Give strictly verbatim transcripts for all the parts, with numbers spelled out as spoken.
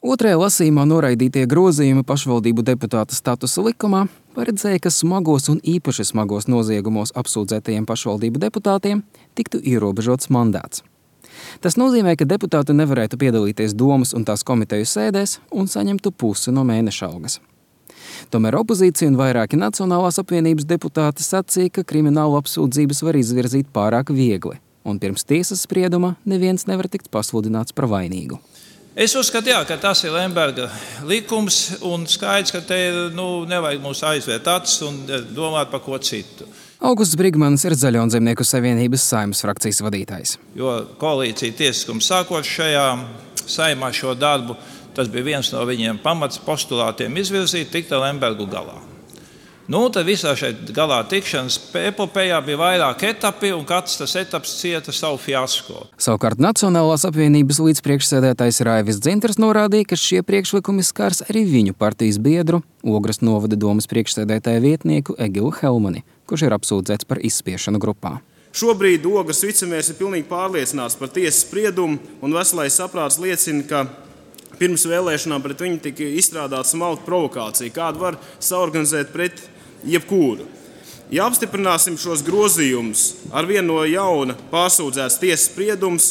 Otrajā lasījumā noraidītie grozījumi pašvaldību deputāta statusa likumā paredzēja, ka smagos un īpaši smagos noziegumos apsūdzētajiem pašvaldību deputātiem tiktu ierobežots mandāts. Tas nozīmē, ka deputāti nevarētu piedalīties domas un tās komiteju sēdēs un saņemtu pusi no mēneša algas. Tomēr opozīcija un vairāki Nacionālās apvienības deputāti sacīja, ka kriminālu apsūdzības var izvirzīt pārāk viegli, un pirms tiesas sprieduma neviens nevar tikt pasludināts par vainīgu. Es uzskatu, jā, ka tas ir Lemberga likums, un skaidrs, ka te nu, nevajag mums aizvērt acis un domāt par ko citu. Augusts Brigmanis ir Zaļo un Zemnieku savienības Saeimas frakcijas vadītājs. Jo koalīcija tiesiskums sākot šajā Saeimā šo darbu, tas bija viens no viņiem pamats postulātiem izvirzīt, tikt ar Lembergu galā. Nu, tad visā šeit galā tikšanas epopējā bija vairāk etapi, un katrs tas etaps cieta savu fiasko. Savukārt Nacionālās apvienības līdzpriekšsēdētājs Raivis Dzintars norādīja, ka šie priekšlikumi skars arī viņu partijas biedru, Ogres novada domas priekšsēdētāja vietnieku Egilu Helmani, kurš ir apsūdzēts par izspiešanu grupā. Šobrīd Ogres vicemērs ir pilnīgi pārliecināts par tiesas spriedumu, un veselais saprāts liecina, ka pirms vēlēšanām pret viņu tika izstrādāta smalka provokācija, kādu var saorganizēt pret jebkuru. Ja apstiprināsim šos grozījumus, ar vienu no jauna pārsūdzēts tiesas spriedums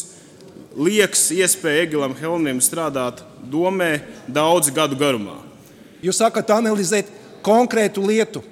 liekas iespēju Egilam Helmanim strādāt domē daudz gadu garumā. Jūs sakat analizēt konkrētu lietu.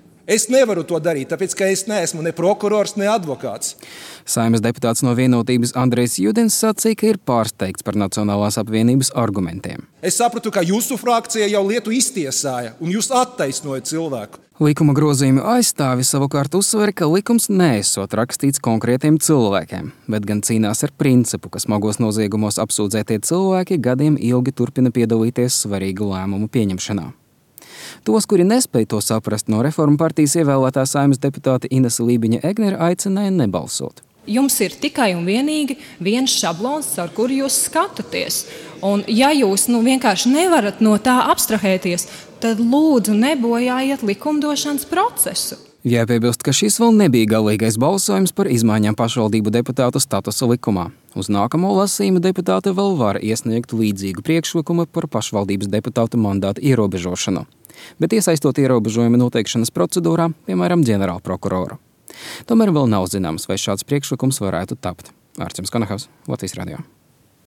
Es nevaru to darīt, tāpēc, ka es neesmu ne prokurors, ne advokāts. Saeimas deputāts no Vienotības Andrejs Judins sacīja, ka ir pārsteigts par Nacionālās apvienības argumentiem. Es sapratu, ka jūsu frakcija jau lietu iztiesāja, un jūs attaisnojat cilvēku. Likuma grozījumi aizstāvi savukārt uzsver, ka likums neesot rakstīts konkrētiem cilvēkiem, bet gan cīnās ar principu, ka smagos noziegumos apsūdzētie cilvēki gadiem ilgi turpina piedalīties svarīgu lēmumu pieņemšanā. Tos, kuri nespēja to saprast, no Reformu partijas ievēlētā Saeimas deputāte Inese Lībiņa-Egnere aicināja nebalsot. Jums ir tikai un vienīgi viens šablons, ar kuru jūs skatāties. Un ja jūs nu, vienkārši nevarat no tā abstrahēties, tad lūdzu nebojājiet likumdošanas procesu. Jāpiebilst, ka šis vēl nebija galīgais balsojums par izmaiņām pašvaldību deputātu statusa likumā. Uz nākamo lasījumu deputāte vēl var iesniegt līdzīgu priekšlikumu par pašvaldības deputātu mandātu ierobežošanu, bet iesaistot ierobežojumu noteikšanas procedūrā, piemēram, ģenerālprokuroru. Tomēr vēl nav zināms, vai šāds priekšlikums varētu tapt. Ārķems Kanahavs, Latvijas radio.